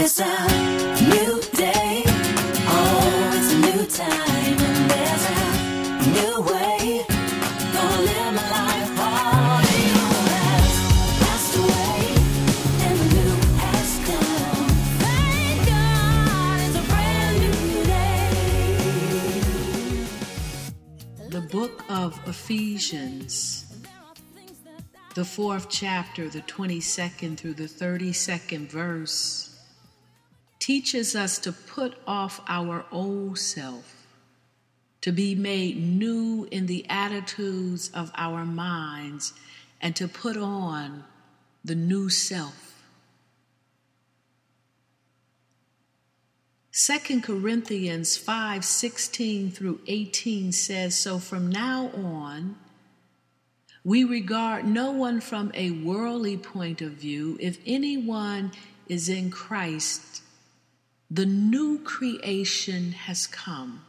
It's a new day. Oh, it's a new time. And there's a new way. Gonna live my life all the old has passed away. And the new has come. Thank God it's a brand new day. The book of Ephesians, the 4th chapter, the 22nd through the 32nd verse, teaches us to put off our old self, to be made new in the attitudes of our minds, and to put on the new self. 2 Corinthians 5:16 through 18 says, "So from now on, we regard no one from a worldly point of view. If anyone is in Christ, the new creation has come."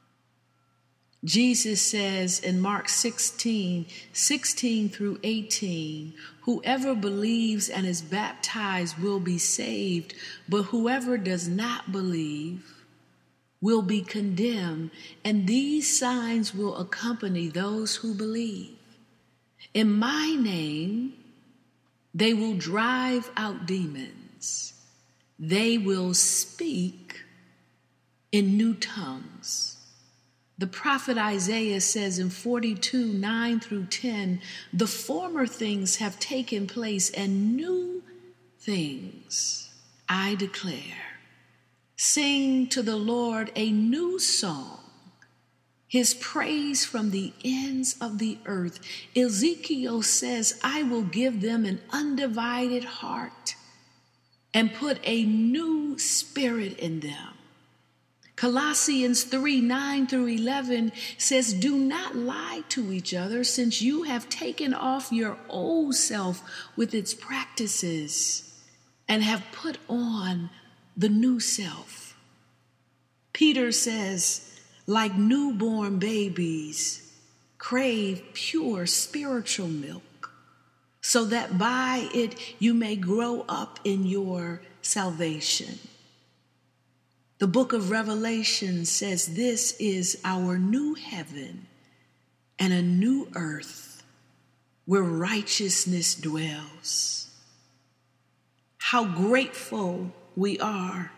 Jesus says in Mark 16:16 through 18, "Whoever believes and is baptized will be saved, but whoever does not believe will be condemned, and these signs will accompany those who believe. In my name, they will drive out demons. They will speak in new tongues." The prophet Isaiah says in 42:9 through 10, "The former things have taken place, and new things I declare. Sing to the Lord a new song, His praise from the ends of the earth." Ezekiel says, "I will give them an undivided heart and put a new spirit in them." Colossians 3:9 through 11 says, "Do not lie to each other, since you have taken off your old self with its practices and have put on the new self." Peter says, "Like newborn babies, crave pure spiritual milk, so that by it you may grow up in your salvation." The book of Revelation says this is our new heaven and a new earth where righteousness dwells. How grateful we are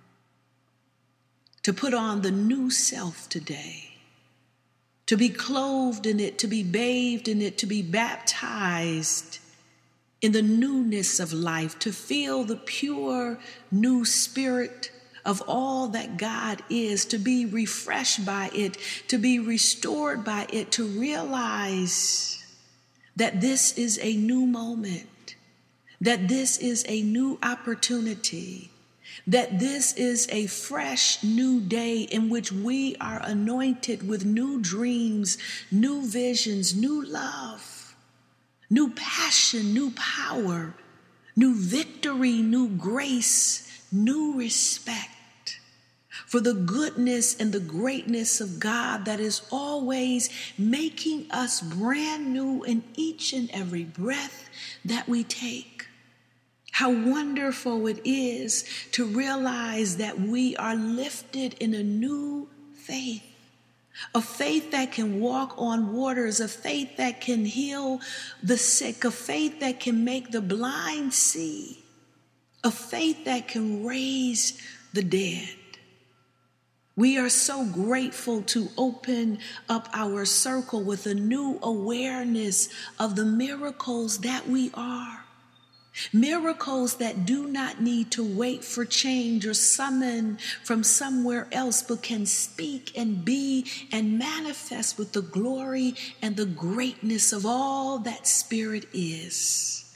to put on the new self today, to be clothed in it, to be bathed in it, to be baptized in the newness of life, to feel the pure new spirit of all that God is, to be refreshed by it, to be restored by it, to realize that this is a new moment, that this is a new opportunity, that this is a fresh new day in which we are anointed with new dreams, new visions, new love, new passion, new power, new victory, new grace, new respect for the goodness and the greatness of God that is always making us brand new in each and every breath that we take. How wonderful it is to realize that we are lifted in a new faith, a faith that can walk on waters, a faith that can heal the sick, a faith that can make the blind see, a faith that can raise the dead. We are so grateful to open up our circle with a new awareness of the miracles that we are. Miracles that do not need to wait for change or summon from somewhere else, but can speak and be and manifest with the glory and the greatness of all that Spirit is.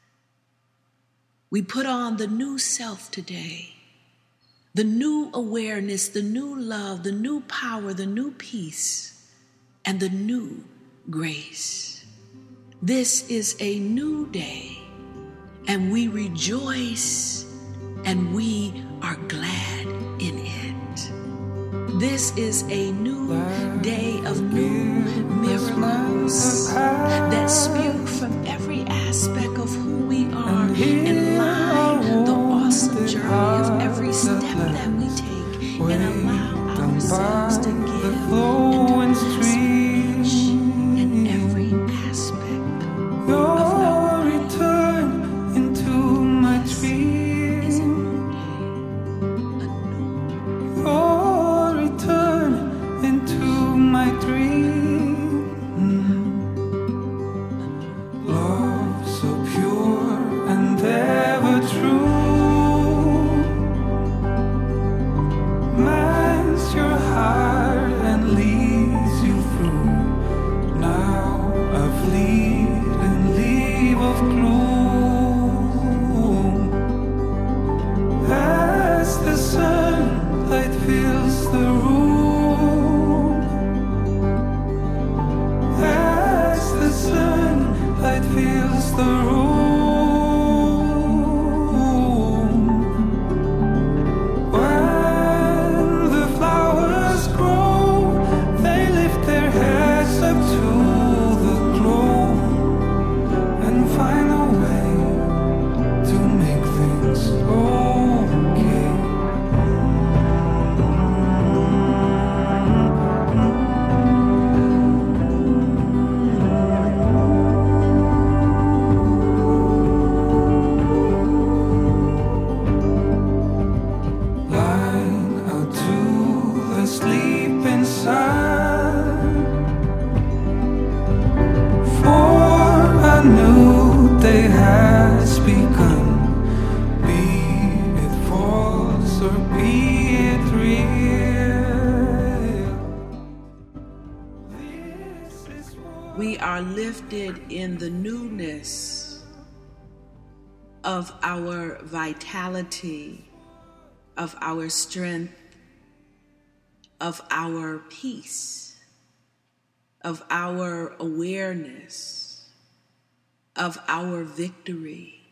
We put on the new self today, the new awareness, the new love, the new power, the new peace, and the new grace. This is a new day, and we rejoice and we are glad in it. This is a new day of new miracles that spew from every aspect of who we are and line the awesome journey of every that we take and allow ourselves to give the and flowing to pass stream. each and every aspect Your of our life. return into my This dream. is a new day, a new Your return into my dream. Love so pure and ever true. Mends your heart and leads you through. Now of lead and leave of gloom. As the sunlight fills the room. As the sunlight fills the room. When the flowers grow, they lift their heads up to the glow and find a way to make things okay. Lying out to the sleeping sun, for a new day has begun. Be it false or be it real. This is what We are lifted in the newness of our vitality, of our strength, of our peace, of our awareness, of our victory.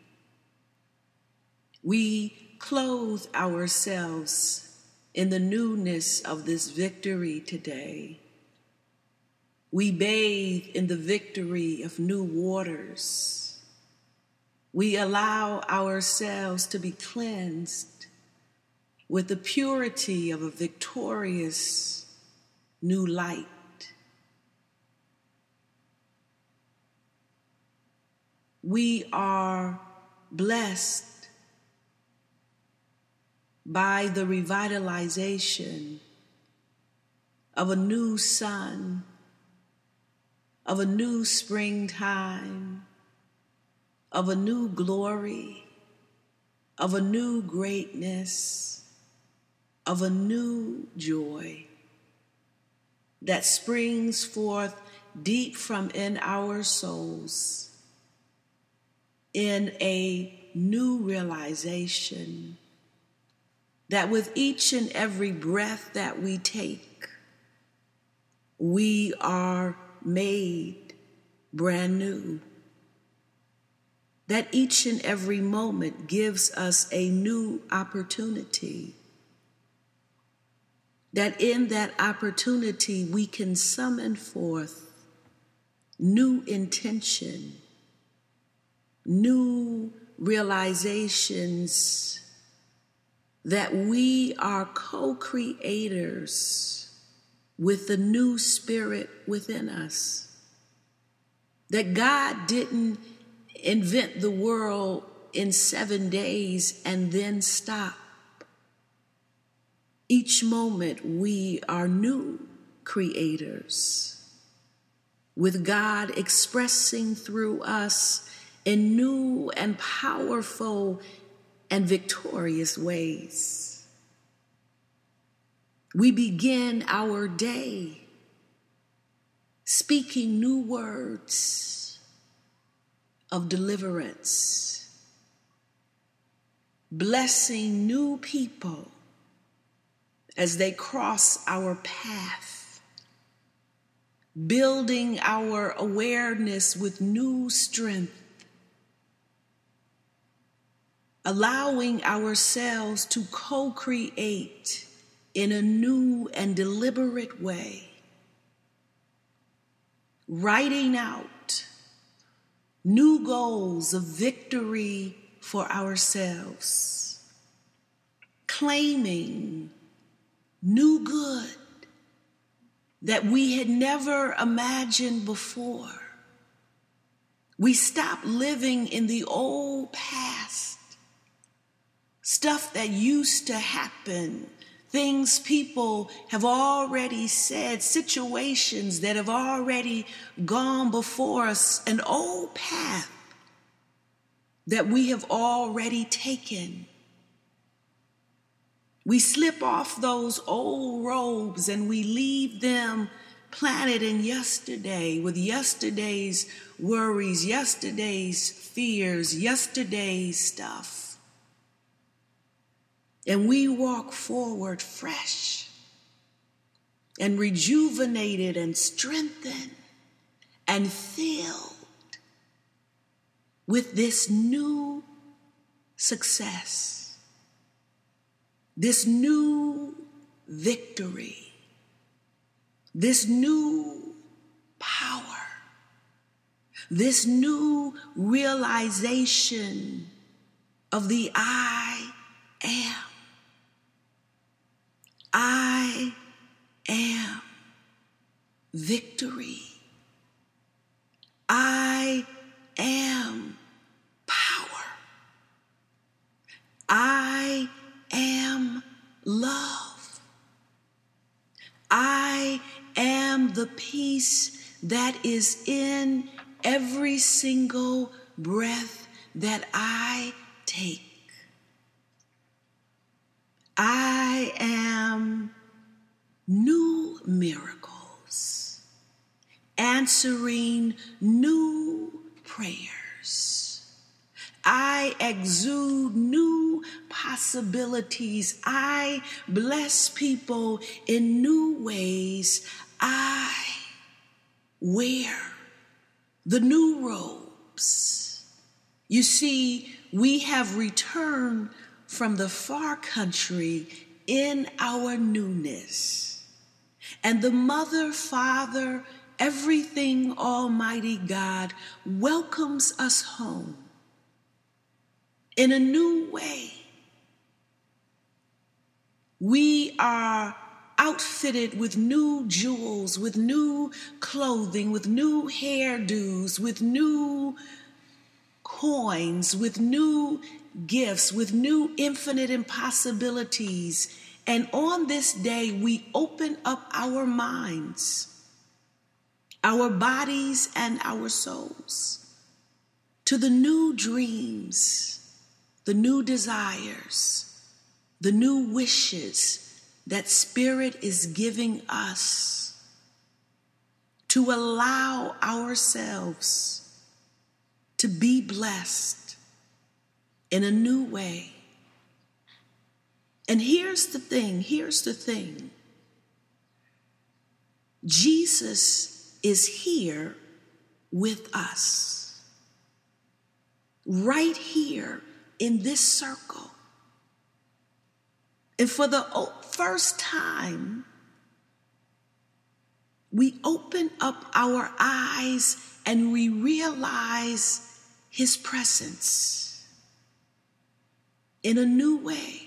We clothe ourselves in the newness of this victory today. We bathe in the victory of new waters. We allow ourselves to be cleansed with the purity of a victorious new light. We are blessed by the revitalization of a new sun, of a new springtime, of a new glory, of a new greatness, of a new joy that springs forth deep from in our souls in a new realization that with each and every breath that we take, we are made brand new. That each and every moment gives us a new opportunity. That in that opportunity we can summon forth new intention, new realizations that we are co-creators with the new spirit within us. That God didn't invent the world in 7 days and then stop. Each moment we are new creators, with God expressing through us in new and powerful and victorious ways. We begin our day speaking new words of deliverance, blessing new people as they cross our path, building our awareness with new strength, allowing ourselves to co-create in a new and deliberate way, writing out new goals of victory for ourselves, claiming new good that we had never imagined before. We stopped living in the old past, stuff that used to happen, things people have already said, situations that have already gone before us, an old path that we have already taken. We slip off those old robes and we leave them planted in yesterday with yesterday's worries, yesterday's fears, yesterday's stuff. And we walk forward fresh and rejuvenated and strengthened and filled with this new success, this new victory, this new power, this new realization of the I am. I am victory. I am power. I am love. I am the peace that is in every single breath that I take. I am new miracles, answering new prayers. I exude new possibilities. I bless people in new ways. I wear the new robes. You see, we have returned from the far country in our newness. And the Mother, Father, everything Almighty God welcomes us home in a new way. We are outfitted with new jewels, with new clothing, with new hairdos, with new coins, with new gifts, with new infinite impossibilities. And on this day, we open up our minds, our bodies, and our souls to the new dreams, the new desires, the new wishes that Spirit is giving us to allow ourselves to be blessed in a new way. And here's the thing. Jesus is here with us, right here in this circle. And for the first time, we open up our eyes and we realize His presence in a new way.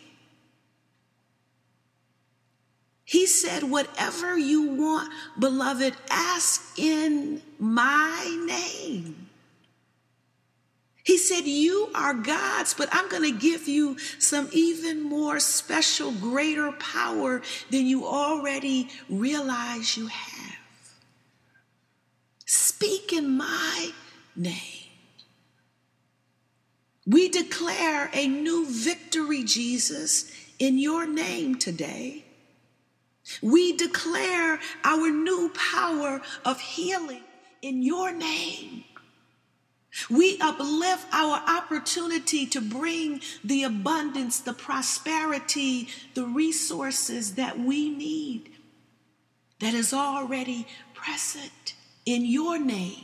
He said, whatever you want, beloved, ask in my name. He said, you are God's, but I'm going to give you some even more special, greater power than you already realize you have. Speak in my name. We declare a new victory, Jesus, in your name today. We declare our new power of healing in your name. We uplift our opportunity to bring the abundance, the prosperity, the resources that we need that is already present in your name.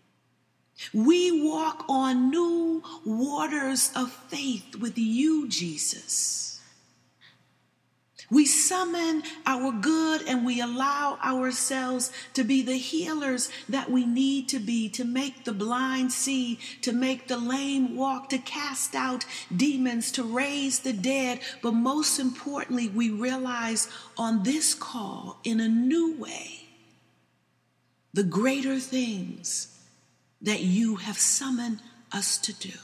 We walk on new waters of faith with you, Jesus. We summon our good and we allow ourselves to be the healers that we need to be, to make the blind see, to make the lame walk, to cast out demons, to raise the dead. But most importantly, we realize on this call in a new way, the greater things that you have summoned us to do.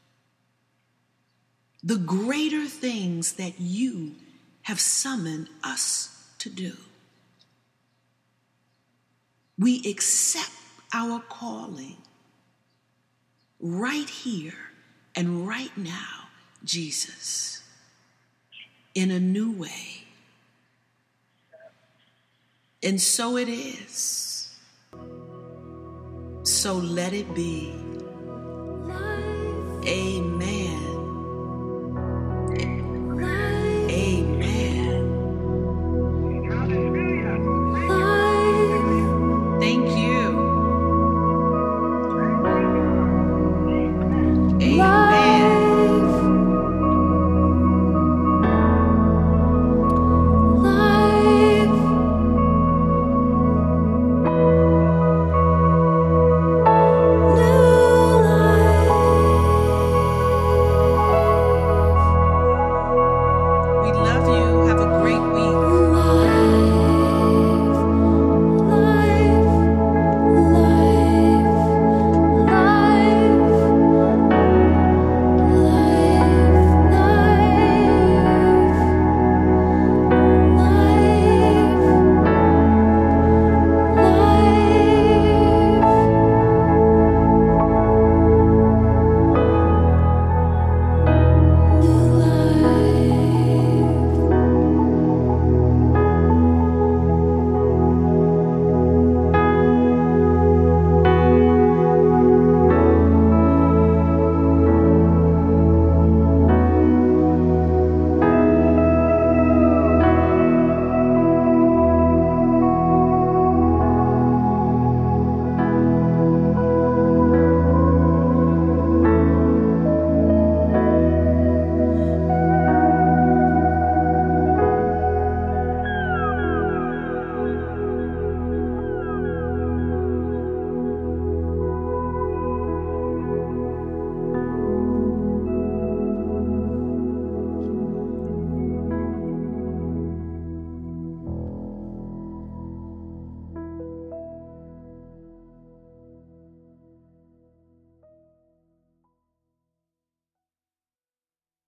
The greater things that you have summoned us to do. We accept our calling right here and right now, Jesus, in a new way. And so it is. So let it be. Amen.